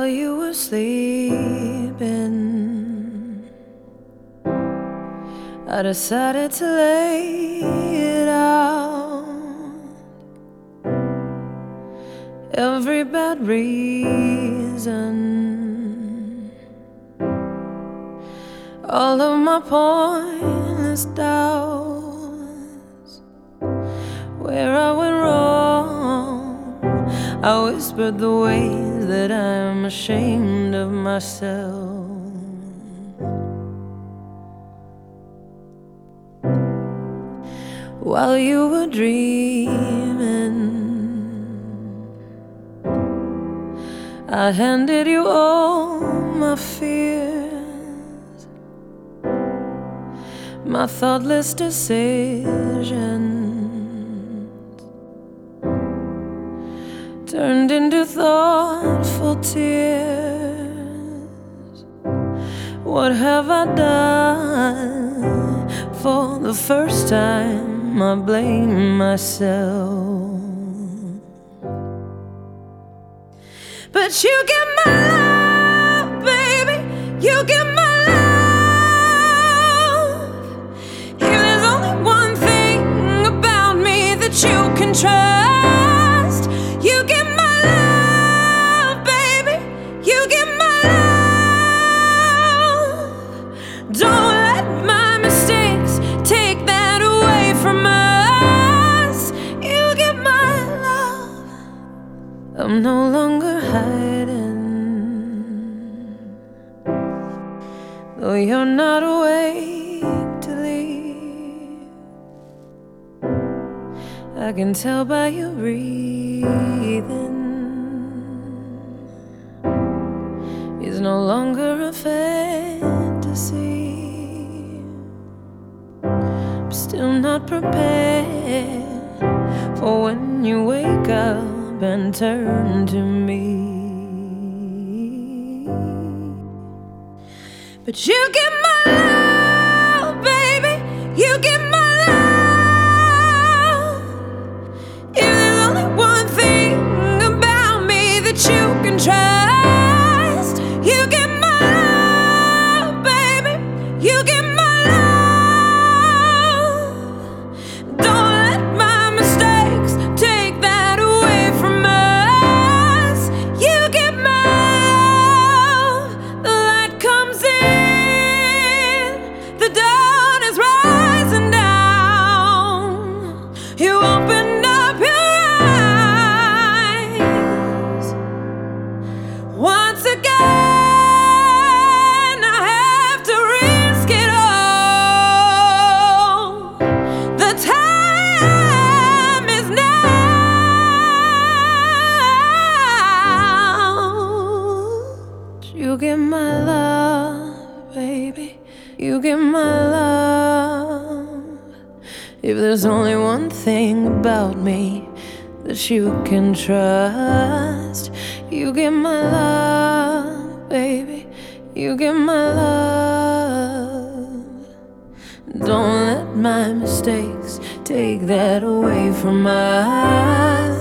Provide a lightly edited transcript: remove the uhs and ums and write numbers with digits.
While you were sleeping, I decided to lay it out. Every bad reason, all of my pointless doubts. Where I went wrong, I whispered the ways that I'm ashamed of myself. While you were dreaming, I handed you all my fears, my thoughtless decisions turned into thoughtful tears. What have I done? For the first time I blame myself. But you get my love, baby, you get my love. If there's only one thing about me that you can trust, you get my love, baby, you get my love. Don't let my mistakes take that away from us. You get my love. I'm no longer hiding, though you're not awake to leave. I can tell by your breathing, it's no longer a fantasy. I'm still not prepared for when you wake up and turn to me. But you get my love, baby, you get my love. If there's only one thing about me that you can trust, you get my love, baby, you get my love. Don't let my mistakes take that away from us. You get my love. The light comes in, the dawn is rising down. You opened up your eyes once again. I have to risk it all. The time is now. You get my love, baby, you get my love. If there's only one thing about me that you can trust, you get my love, baby, you get my love. Don't let my mistakes take that away from us.